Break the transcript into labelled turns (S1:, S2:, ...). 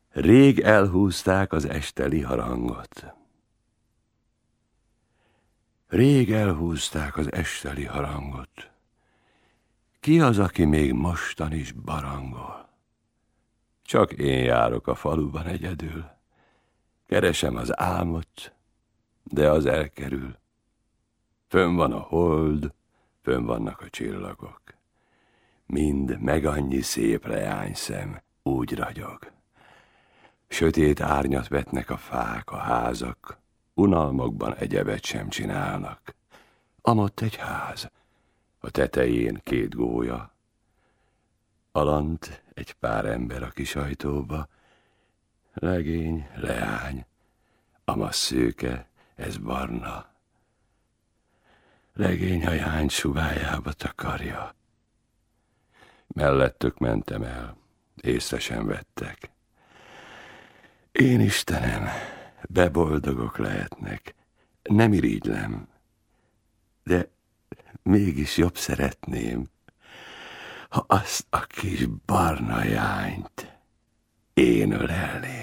S1: Rég elhúzták az esteli harangot. Rég elhúzták az esteli harangot. Ki az, aki még mostan is barangol? Csak én járok a faluban egyedül. Keresem az álmot, de az elkerül. Fönn van a hold, fönn vannak a csillagok. Mind meg annyi szép leányszem, úgy ragyog. Sötét árnyat vetnek a fák, a házak, unalmakban egyebet sem csinálnak. Amott egy ház, a tetején 2 gólya, alant egy pár ember a kis ajtóba, legény, leány, amaz szőke, ez barna. Legény a jány sugájába takarja. Mellettük mentem el, észre sem vettek. Én Istenem, beboldogok lehetnek, nem irigylem, de mégis jobb szeretném, ha azt a kis barna jányt én ölelném.